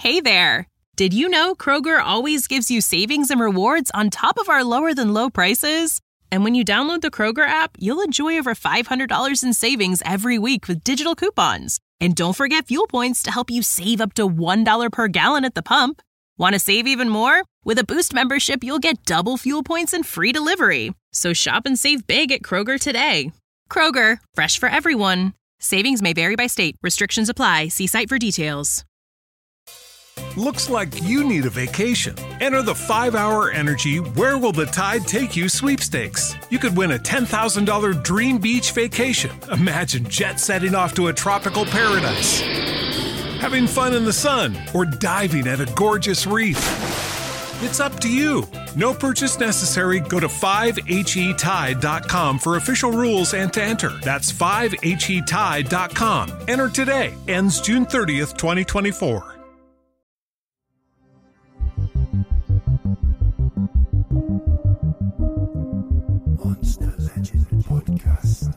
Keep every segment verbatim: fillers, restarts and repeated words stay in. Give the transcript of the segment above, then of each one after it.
Hey there! Did you know Kroger always gives you savings and rewards on top of our lower-than-low prices? And when you download the Kroger app, you'll enjoy over five hundred dollars in savings every week with digital coupons. And don't forget fuel points to help you save up to one dollar per gallon at the pump. Want to save even more? With a Boost membership, you'll get double fuel points and free delivery. So shop and save big at Kroger today. Kroger, fresh for everyone. Savings may vary by state. Restrictions apply. See site for details. Looks like you need a vacation. Enter the five hour Energy Where Will the Tide Take You sweepstakes. You could win a ten thousand dollars dream beach vacation. Imagine jet setting off to a tropical paradise, having fun in the sun, or diving at a gorgeous reef. It's up to you. No purchase necessary. Go to five H E tide dot com for official rules and to enter. That's five H E tide dot com. Enter today. Ends June thirtieth, twenty twenty-four. Monster Legend Podcast.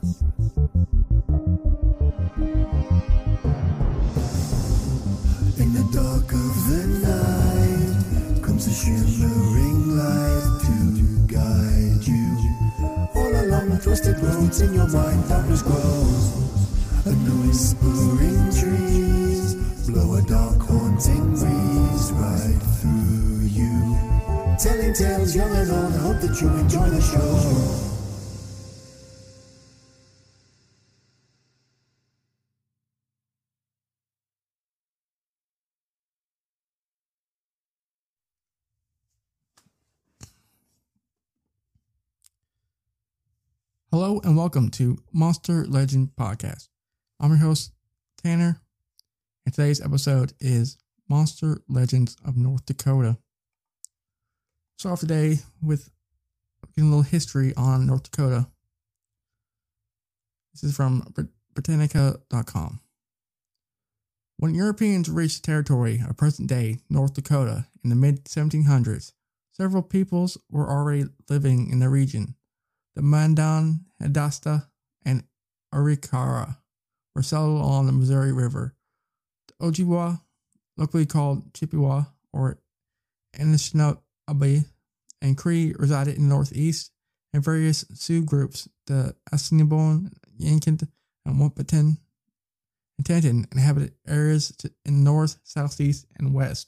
In the dark of the night comes a shimmering light to guide you. All along the twisted roads in your mind, darkness grows. And the whispering trees blow a dark haunting breeze right through you. Telling tales young and old, I hope that you enjoy the show. Hello and welcome to Monster Legend Podcast. I'm your host, Tanner, and today's episode is Monster Legends of North Dakota. Start off today with getting a little history on North Dakota. This is from Britannica dot com. When Europeans reached the territory of present-day North Dakota in the mid seventeen hundreds, several peoples were already living in the region. The Mandan, Hadasta, and Arikara were settled along the Missouri River. The Ojibwa, locally called Chippewa or Anishinaabe, and Cree resided in the northeast, and various Sioux groups, the Assiniboine, Yankton, and Wahpeton, and Tanton, inhabited areas to, in the north, southeast, and west.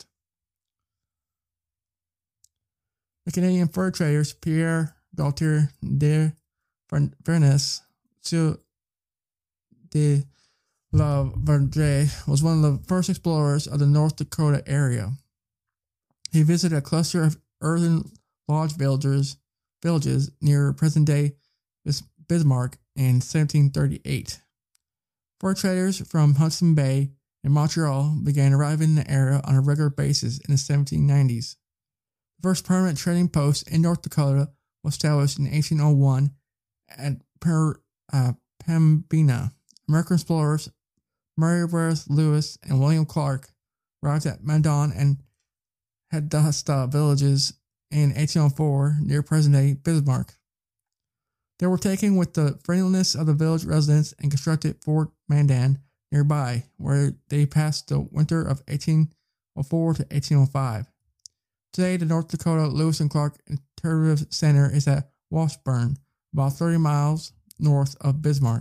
The Canadian fur traders Pierre Gaultier de Furness sur de la Verdre was one of the first explorers of the North Dakota area. He visited a cluster of earthen lodge villages, villages near present-day Bismarck in seventeen thirty-eight. Fur traders from Hudson Bay and Montreal began arriving in the area on a regular basis in the seventeen nineties. The first permanent trading post in North Dakota was established in eighteen oh one at per, uh, Pembina. American explorers Meriwether Lewis and William Clark arrived at Mandan and Hadasta villages in eighteen oh four near present-day Bismarck. They were taken with the friendliness of the village residents and constructed Fort Mandan nearby, where they passed the winter of eighteen oh four to eighteen oh five. Today, the North Dakota Lewis and Clark Interpretive Center is at Washburn, about thirty miles north of Bismarck.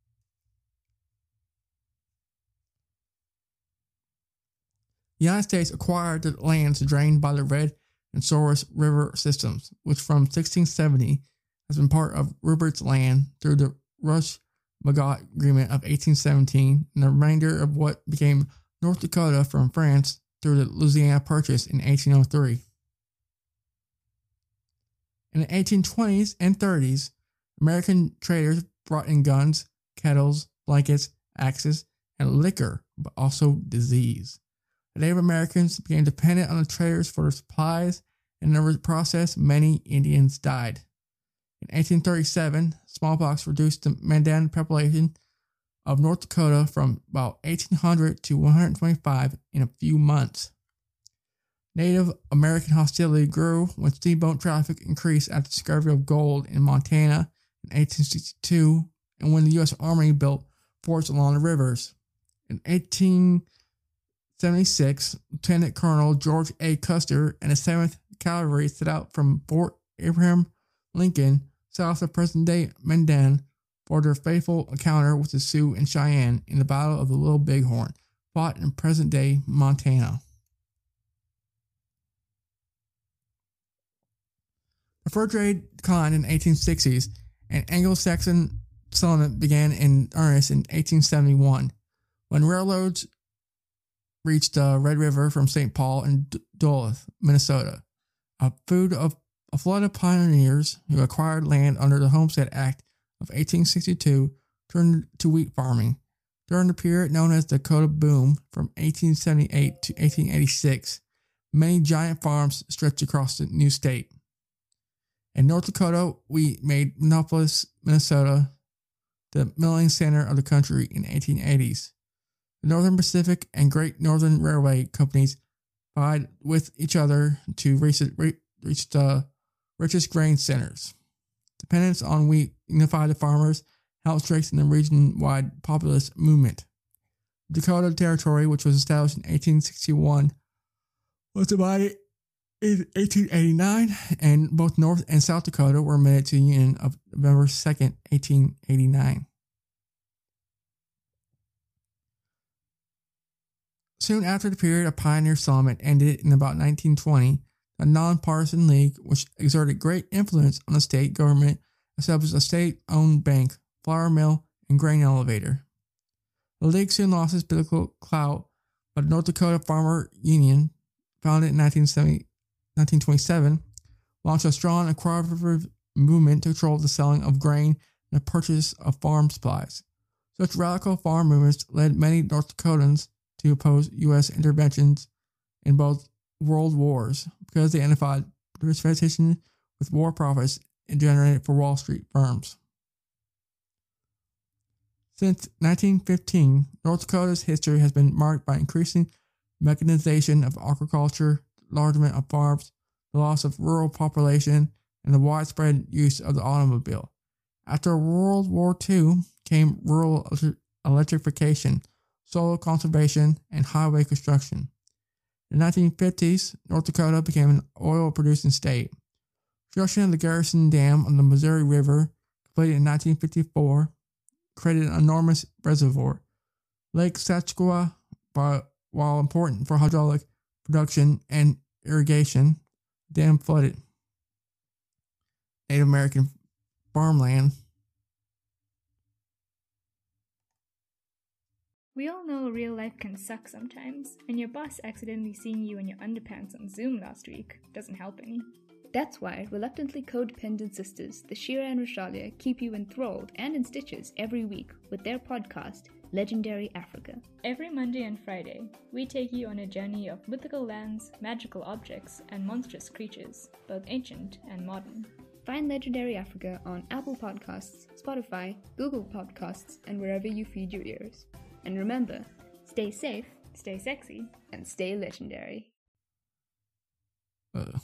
The United States acquired the lands drained by the Red and Souris River systems, which from sixteen seventy has been part of Rupert's land through the Rush-Magot Agreement of eighteen seventeen, and the remainder of what became North Dakota from France through the Louisiana Purchase in eighteen oh three. In the eighteen twenties and thirties, American traders brought in guns, kettles, blankets, axes, and liquor, but also disease. The Native Americans became dependent on the traders for their supplies, and in the process, many Indians died. In eighteen thirty-seven, smallpox reduced the Mandan population of North Dakota from about eighteen hundred to one hundred twenty-five in a few months. Native American hostility grew when steamboat traffic increased after the discovery of gold in Montana in eighteen sixty-two and when the U S Army built forts along the rivers. In eighteen seventy-six, Lieutenant Colonel George A. Custer and the seventh Cavalry set out from Fort Abraham Lincoln, south of present-day Mandan, for their faithful encounter with the Sioux and Cheyenne in the Battle of the Little Bighorn, fought in present-day Montana. The fur trade declined in the eighteen sixties, and Anglo-Saxon settlement began in earnest in eighteen seventy-one, when railroads reached the Red River from Saint Paul and Duluth, Minnesota. A food of a flood of pioneers who acquired land under the Homestead Act of eighteen sixty-two turned to wheat farming. During the period known as the Dakota Boom from eighteen seventy-eight to eighteen eighty-six, many giant farms stretched across the new state. In North Dakota, we made Minneapolis, Minnesota, the milling center of the country in the eighteen eighties. The Northern Pacific and Great Northern Railway companies vied with each other to reach, reach the richest grain centers. Dependence on wheat unified the farmers, helped strengthen the region-wide populist movement. The Dakota Territory, which was established in eighteen sixty-one, was divided in eighteen eighty-nine, and both North and South Dakota were admitted to the Union of November second, eighteen eighty-nine. Soon after the period of pioneer settlement ended in about nineteen twenty, a nonpartisan league, which exerted great influence on the state government, established a state-owned bank, flour mill, and grain elevator. The league soon lost its political clout, but the North Dakota Farmer Union, founded in nineteen twenty-seven, launched a strong and cooperative movement to control the selling of grain and the purchase of farm supplies. Such radical farm movements led many North Dakotans to oppose U S interventions in both world wars because they identified participation with war profits generated for Wall Street firms. Since nineteen fifteen, North Dakota's history has been marked by increasing mechanization of agriculture, enlargement of farms, the loss of rural population, and the widespread use of the automobile. After World War Two came rural electrification, soil conservation, and highway construction. In the nineteen fifties, North Dakota became an oil-producing state. Construction of the Garrison Dam on the Missouri River, completed in nineteen fifty-four, created an enormous reservoir. Lake Saskatchewan, while important for hydraulic production and irrigation, the dam flooded Native American farmland. We all know real life can suck sometimes, and your boss accidentally seeing you in your underpants on Zoom last week doesn't help any. That's why reluctantly codependent sisters, the Shira and Rashalia, keep you enthralled and in stitches every week with their podcast, Legendary Africa. Every Monday and Friday, we take you on a journey of mythical lands, magical objects, and monstrous creatures, both ancient and modern. Find Legendary Africa on Apple Podcasts, Spotify, Google Podcasts, and wherever you feed your ears. And remember, stay safe, stay sexy, and stay legendary. Uh, at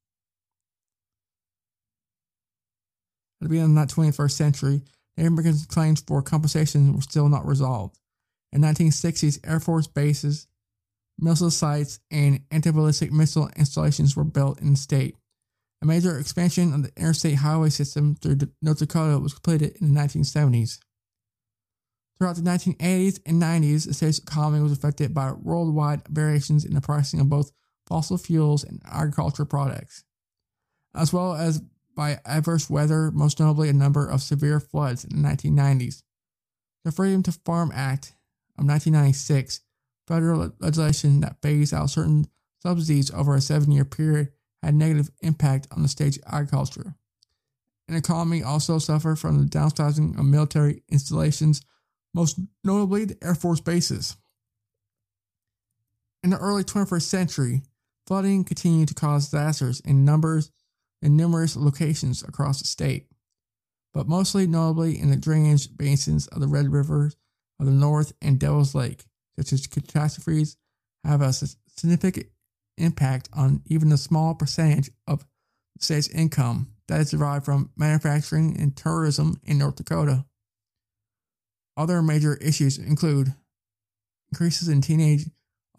the beginning of the twenty-first century, Native Americans' claims for compensation were still not resolved. In the nineteen sixties, Air Force bases, missile sites, and anti-ballistic missile installations were built in the state. A major expansion of the interstate highway system through North Dakota was completed in the nineteen seventies. Throughout the nineteen eighties and nineties, the state's economy was affected by worldwide variations in the pricing of both fossil fuels and agricultural products, as well as by adverse weather, most notably a number of severe floods in the nineteen nineties. The Freedom to Farm Act of nineteen ninety-six, federal legislation that phased out certain subsidies over a seven-year period, had a negative impact on the state's agriculture. An economy also suffered from the downsizing of military installations, most notably the Air Force bases. In the early twenty-first century, flooding continued to cause disasters in numbers in numerous locations across the state, but mostly notably in the drainage basins of the Red Rivers of the North and Devil's Lake. Such as catastrophes have a significant impact on even a small percentage of the state's income that is derived from manufacturing and tourism in North Dakota. Other major issues include increases in teenage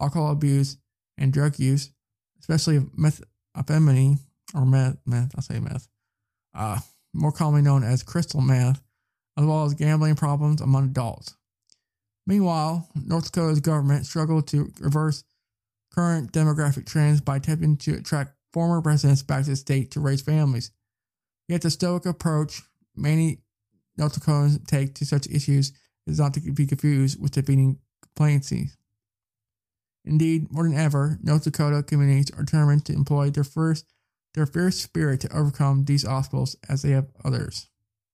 alcohol abuse, and drug use, especially methamphetamine, or meth, meth, I'll say meth, uh, more commonly known as crystal meth, as well as gambling problems among adults. Meanwhile, North Dakota's government struggled to reverse current demographic trends by attempting to attract former residents back to the state to raise families. Yet the stoic approach many North Dakotans take to such issues is not to be confused with defeating complacency. Indeed, more than ever, North Dakota communities are determined to employ their first their fierce spirit to overcome these obstacles as they have others.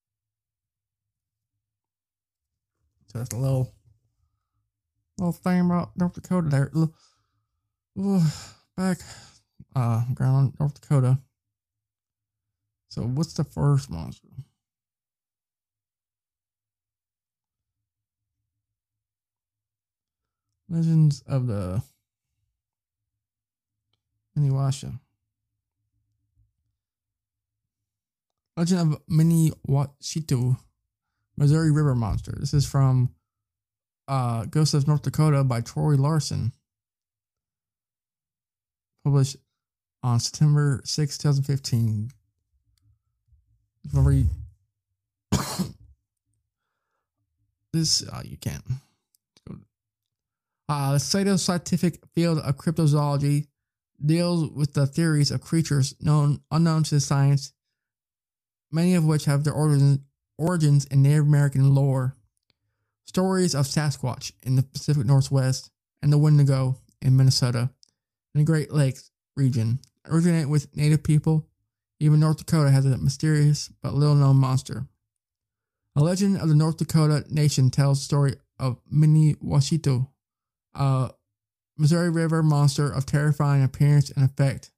So that's a little little thing about North Dakota there. Little, back uh ground North Dakota. So what's the first monster? Legends of the Minnewaska. Legend of Minnewaska, Missouri River Monster. This is from uh, Ghosts of North Dakota by Troy Larson. Published on September sixth, twenty fifteen. You've already... this, uh, you can't. Uh, the pseudoscientific field of cryptozoology deals with the theories of creatures known unknown to science, many of which have their origins, origins in Native American lore. Stories of Sasquatch in the Pacific Northwest and the Wendigo in Minnesota and the Great Lakes region originate with Native people. Even North Dakota has a mysterious but little-known monster. A legend of the North Dakota nation tells the story of Minnewaska, a Missouri River monster of terrifying appearance and effect.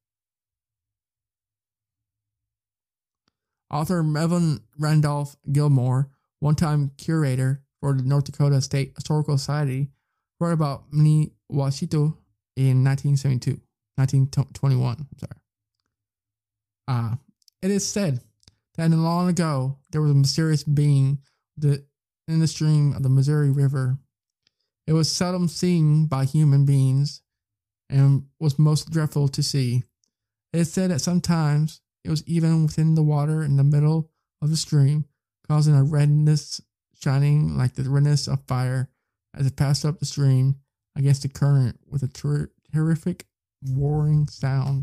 Author Melvin Randolph Gilmore, one-time curator for the North Dakota State Historical Society, wrote about Minnewaska in nineteen seventy-two, nineteen twenty-one. I'm sorry. Uh, it is said that long ago there was a mysterious being in the stream of the Missouri River. It was seldom seen by human beings and was most dreadful to see. It is said that sometimes it was even within the water in the middle of the stream, causing a redness shining like the redness of fire as it passed up the stream against the current with a ter- terrific roaring sound.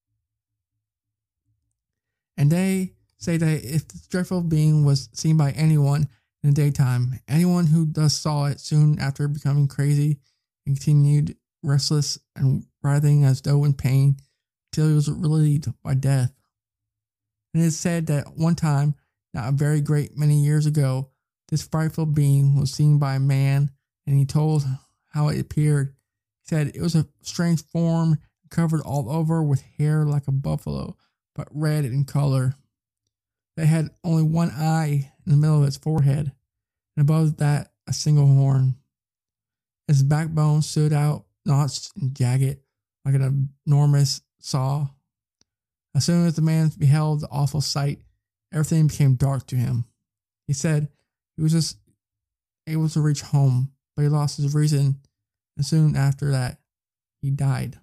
And they say that if this dreadful being was seen by anyone in the daytime, anyone who thus saw it soon after becoming crazy and continued restless and writhing as though in pain till he was relieved by death. And it is said that one time, not a very great many years ago, this frightful being was seen by a man, and he told how it appeared. He said it was a strange form, covered all over with hair like a buffalo, but red in color. They had only one eye in the middle of its forehead, and above that a single horn. Its backbone stood out, notched and jagged, like an enormous saw. As soon as the man beheld the awful sight, everything became dark to him. He said he was just able to reach home, but he lost his reason, and soon after that, he died.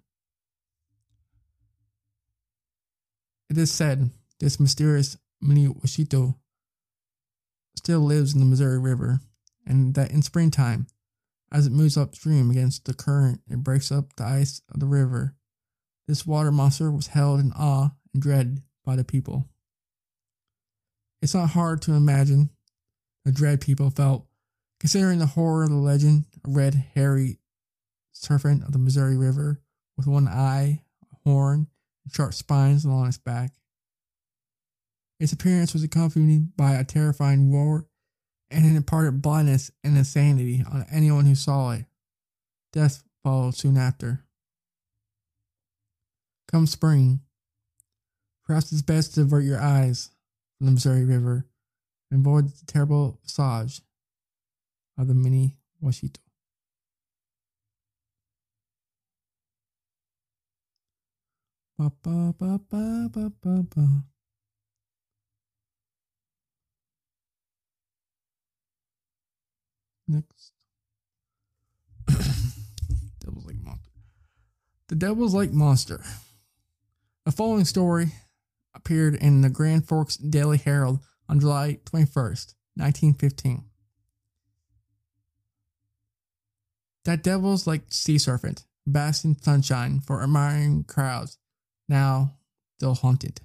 It is said this mysterious Minnewaska still lives in the Missouri River, and that in springtime, as it moves upstream against the current, it breaks up the ice of the river. This water monster was held in awe and dread by the people. It's not hard to imagine the dread people felt, considering the horror of the legend, a red, hairy serpent of the Missouri River with one eye, a horn, and sharp spines along its back. Its appearance was accompanied by a terrifying roar and it imparted blindness and insanity on anyone who saw it. Death followed soon after. Come spring, perhaps it's best to avert your eyes from the Missouri River and avoid the terrible visage of the Minnewaska. Ba ba ba ba ba ba ba. Next. Devil's Lake Monster. The Devil's Lake Monster. The following story appeared in the Grand Forks Daily Herald on July twenty-first, nineteen fifteen. That Devil's Lake sea serpent, basked in sunshine for admiring crowds, now still haunted.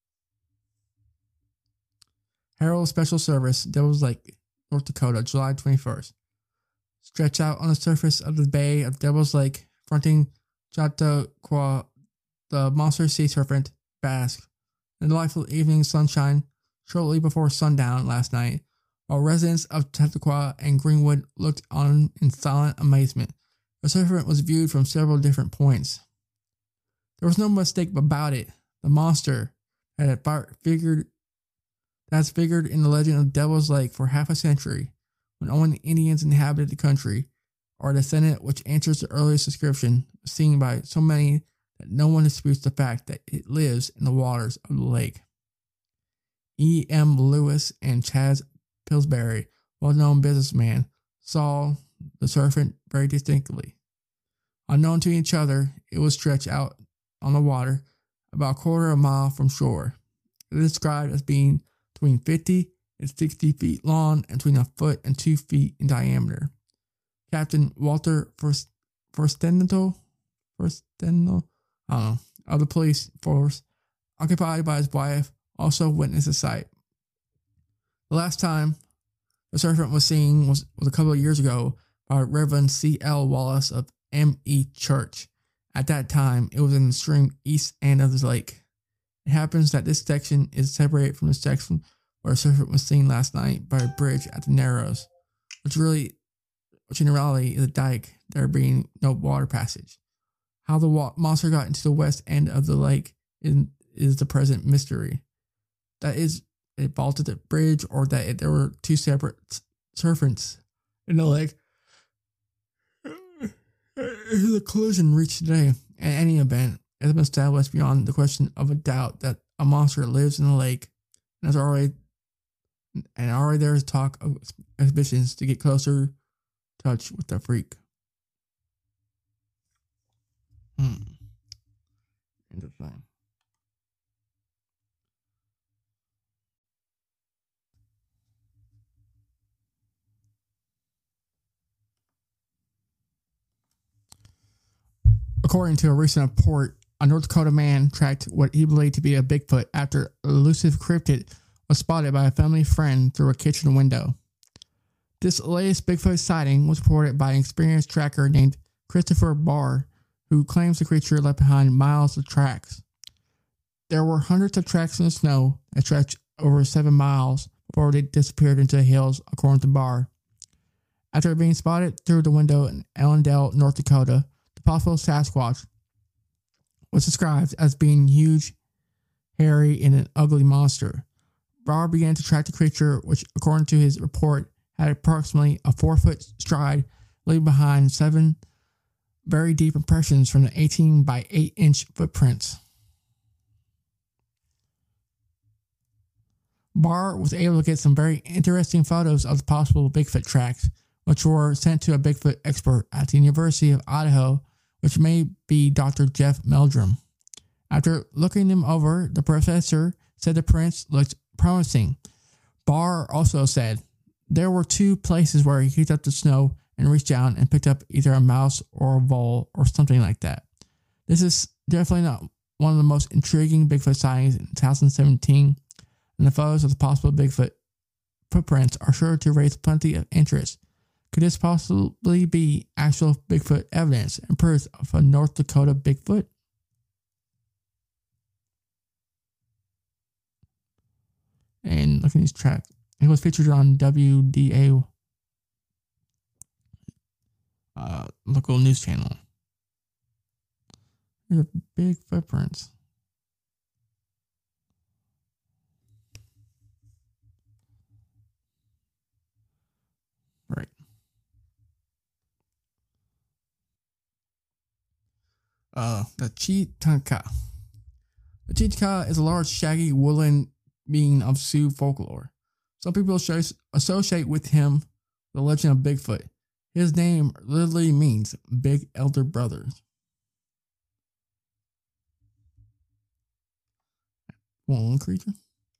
Herald Special Service, Devil's Lake, North Dakota, July twenty-first. Stretched out on the surface of the bay of Devil's Lake, fronting Chautauqua, the monster sea serpent basked in the delightful evening sunshine shortly before sundown last night, while residents of Chautauqua and Greenwood looked on in silent amazement. The serpent was viewed from several different points. There was no mistake about it. The monster that had figured that has figured in the legend of Devil's Lake for half a century, when only the Indians inhabited the country, or a descendant which answers the earliest description, seen by so many that no one disputes the fact that it lives in the waters of the lake. E. M. Lewis and Chas Pillsbury, well-known businessman, saw the serpent very distinctly. Unknown to each other, it was stretched out on the water about a quarter of a mile from shore. It is described as being between fifty and sixty feet long and between a foot and two feet in diameter. Captain Walter Forstendel, Forstendel, I don't know, of the police force, occupied by his wife, also witnessed the sight. The last time the serpent was seen was, was a couple of years ago by Reverend C. L. Wallace of M E Church. At that time, it was in the stream east end of the lake. It happens that this section is separated from the section where the serpent was seen last night by a bridge at the Narrows, which really, which in reality is a dike, there being no water passage. How the wa- monster got into the west end of the lake is, is the present mystery. That is, it vaulted the bridge, or that it, there were two separate serpents in the lake. The collision reached today. In any event, it has been established beyond the question of a doubt that a monster lives in the lake, and has already and already there is talk of expeditions to get closer touch with the freak. Hmm. Interesting. According to a recent report, a North Dakota man tracked what he believed to be a Bigfoot after an elusive cryptid was spotted by a family friend through a kitchen window. This latest Bigfoot sighting was reported by an experienced tracker named Christopher Barr, who claims the creature left behind miles of tracks. There were hundreds of tracks in the snow that stretched over seven miles before they disappeared into the hills, according to Barr. After being spotted through the window in Ellendale, North Dakota, the possible Sasquatch was described as being huge, hairy, and an ugly monster. Barr began to track the creature, which, according to his report, had approximately a four-foot stride, leaving behind seven very deep impressions from the eighteen by eight inch footprints. Barr was able to get some very interesting photos of the possible Bigfoot tracks, which were sent to a Bigfoot expert at the University of Idaho, which may be Doctor Jeff Meldrum. After looking them over, the professor said the prints looked promising. Barr also said there were two places where he picked up the snow and reached down and picked up either a mouse or a vole or something like that. This is definitely not one of the most intriguing Bigfoot sightings in two thousand seventeen, and the photos of the possible Bigfoot footprints are sure to raise plenty of interest. Could this possibly be actual Bigfoot evidence and proof of a North Dakota Bigfoot? And look at these tracks. It was featured on W D A, uh, local news channel. There's a big footprints. Right. Uh, the Chitanka. The Chitanka is a large, shaggy, woolly being of Sioux folklore. Some people associate with him the legend of Bigfoot. His name literally means big elder brother. One creature.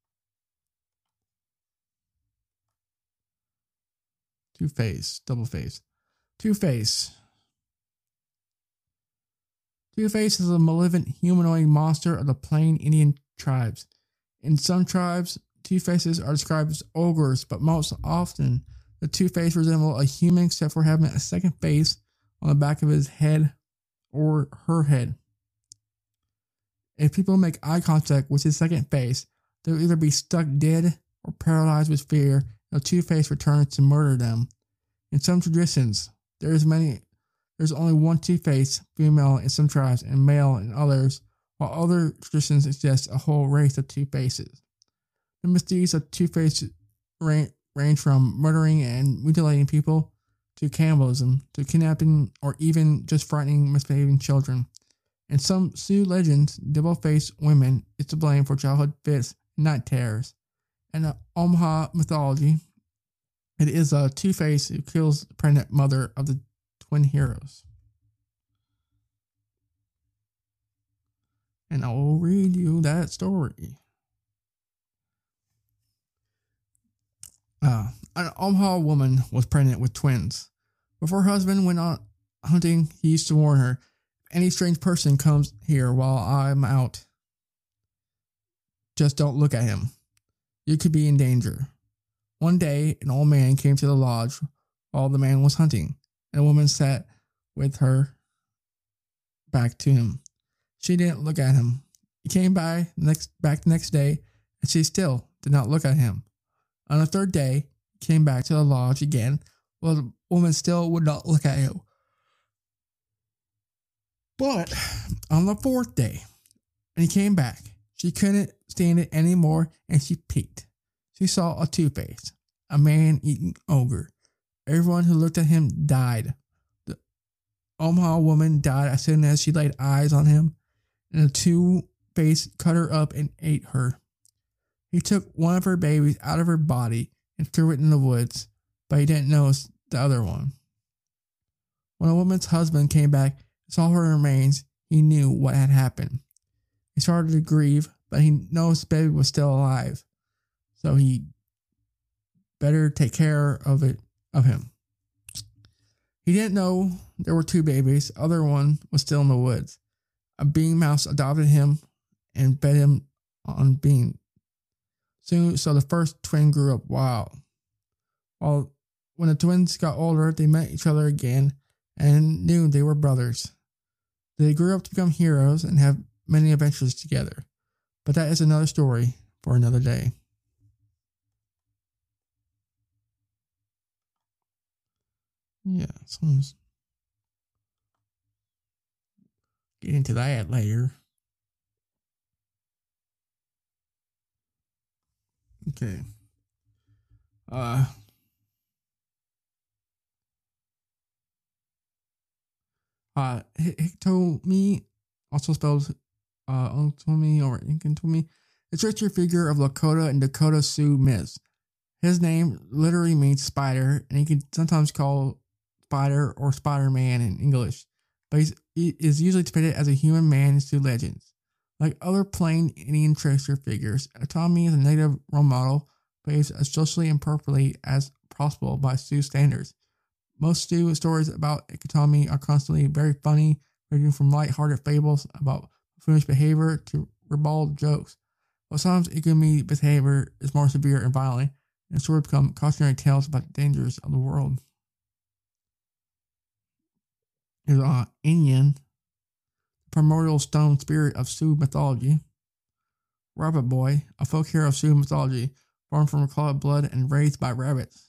Two-Face, double-face. Two-Face. Two-Face is a malevolent humanoid monster of the Plain Indian tribes. In some tribes, Two-Faces are described as ogres, but most often, the Two-Face resemble a human except for having a second face on the back of his head or her head. If people make eye contact with his second face, they'll either be struck dead or paralyzed with fear. The Two-Face returns to murder them. In some traditions, there is many. There's only one Two-Face, female in some tribes and male in others, while other traditions suggest a whole race of Two-Faces. The misdeeds of Two-Face range, range from murdering and mutilating people to cannibalism to kidnapping or even just frightening misbehaving children. In some Sioux legends, double-faced women is to blame for childhood fits and night terrors. In the Omaha mythology, it is a Two-Face who kills the pregnant mother of the twin heroes. And I will read you that story. Uh, an Omaha woman was pregnant with twins. Before her husband went on hunting, he used to warn her, if any strange person comes here while I'm out, just don't look at him. You could be in danger. One day, an old man came to the lodge while the man was hunting, and a woman sat with her back to him. She didn't look at him. He came by next back the next day, and she still did not look at him. On the third day, he came back to the lodge again, while the woman still would not look at him. But on the fourth day, when he came back, she couldn't stand it anymore, and she peeked. She saw a Two-Face, a man-eating ogre. Everyone who looked at him died. The Omaha woman died as soon as she laid eyes on him, and the Two-Face cut her up and ate her. He took one of her babies out of her body and threw it in the woods, but he didn't notice the other one. When the woman's husband came back and saw her remains, he knew what had happened. He started to grieve, but he noticed the baby was still alive, so he better take care of it of him. He didn't know there were two babies. The other one was still in the woods. A bean mouse adopted him and fed him on beans. Soon, so the first twin grew up wild. While when the twins got older, they met each other again and knew they were brothers. They grew up to become heroes and have many adventures together. But that is another story for another day. Yeah, someone's get into that later. Okay. Uh. Uh, Hiktomi, also spelled uh, Untomi or Inkantomi, is a trickier figure of Lakota and Dakota Sioux myths. His name literally means spider, and he can sometimes call Spider or Spider-Man in English, but he's, he is usually depicted as a human man in Sioux legends. Like other plain Indian trickster figures, Hiktomi is a negative role model, placed as socially improperly as possible by Sioux standards. Most Sioux stories about Hiktomi are constantly very funny, ranging from light-hearted fables about foolish behavior to ribald jokes. But sometimes Hiktomi behavior is more severe and violent, and stories become cautionary tales about the dangers of the world. There's uh, Inyan, the primordial stone spirit of Sioux mythology. Rabbit Boy, a folk hero of Sioux mythology, born from a clot of blood and raised by rabbits.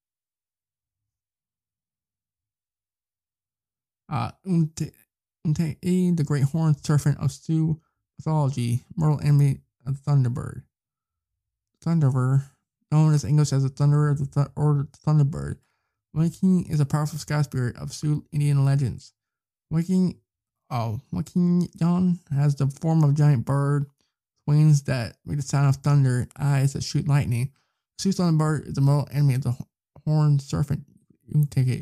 Uh, Unte, Unte, the great horned serpent of Sioux mythology, mortal enemy of the Thunderbird. Thunderbird, known as English as the Thunderer of the th- or the Thunderbird. Waking is a powerful sky spirit of Sioux Indian legends. Waking, oh, Waking Yon has the form of a giant bird, wings that make the sound of thunder, and eyes that shoot lightning. Sioux Thunderbird is the mortal enemy of the horned serpent. You can take it.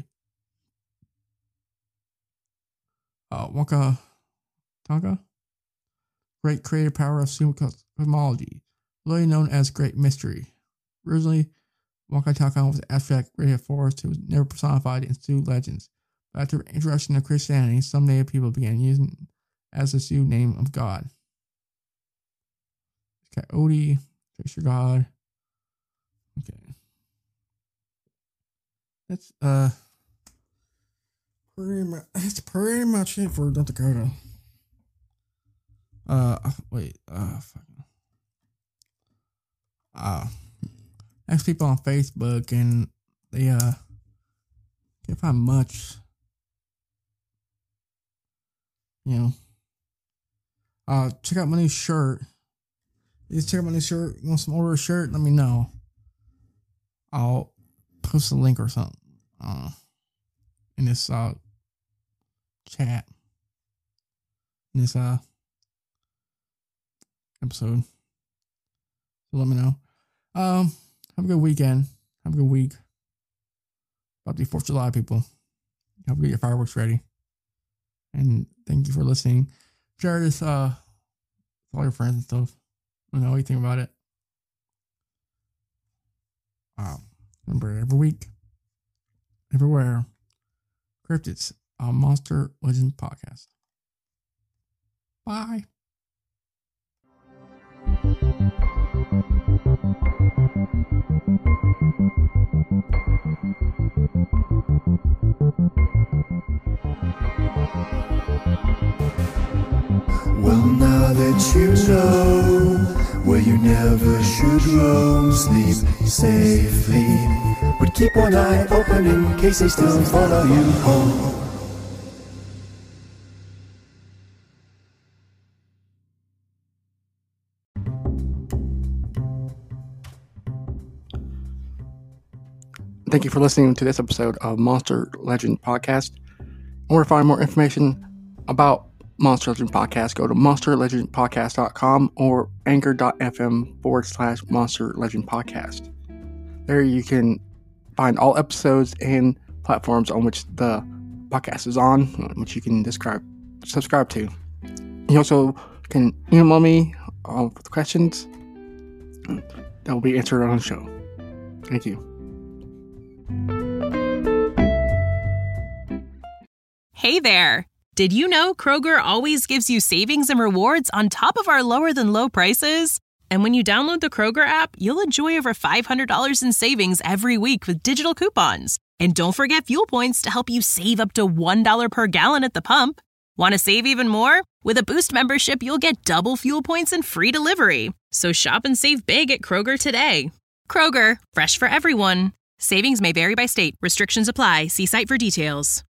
Uh, Waka Tonka, great creative power of sumo cosmology, really known as Great Mystery. Originally, Wakataka was an abstract creative force who was never personified in Sioux legends. But after the introduction of Christianity, some native people began using it as the Sioux name of God. Okay, Odi, Tracer God. Okay. That's uh pretty much that's pretty much it for North Dakota. Uh wait, uh fucking uh ask people on Facebook and they uh can't find much. You know. Uh check out my new shirt. You check out my new shirt. You want some order a shirt? Let me know. I'll post a link or something uh, in this uh, chat. In this uh, episode. So let me know. Um, have a good weekend. Have a good week. About the fourth of July, people. Have a get your fireworks ready. And thank you for listening. Share this uh, with all your friends and stuff. I know what you think about it. Um, remember, every week, everywhere, Cryptids, a Monster Legend podcast. Bye. Well, now that you know where you never should roam, sleep safely, but keep one eye open in case they still follow you home. Thank you for listening to this episode of Monster Legend Podcast. Or to find more information about Monster Legend Podcast, go to monster legend podcast dot com or anchor.fm forward slash Monster Legend Podcast. There you can find all episodes and platforms on which the podcast is on, which you can describe, subscribe to. You also can email me uh, with questions that will be answered on the show. Thank you. Hey there! Did you know Kroger always gives you savings and rewards on top of our lower than low prices? And when you download the Kroger app, you'll enjoy over five hundred dollars in savings every week with digital coupons. And don't forget fuel points to help you save up to one dollar per gallon at the pump. Want to save even more? With a Boost membership, you'll get double fuel points and free delivery. So shop and save big at Kroger today. Kroger, fresh for everyone. Savings may vary by state. Restrictions apply. See site for details.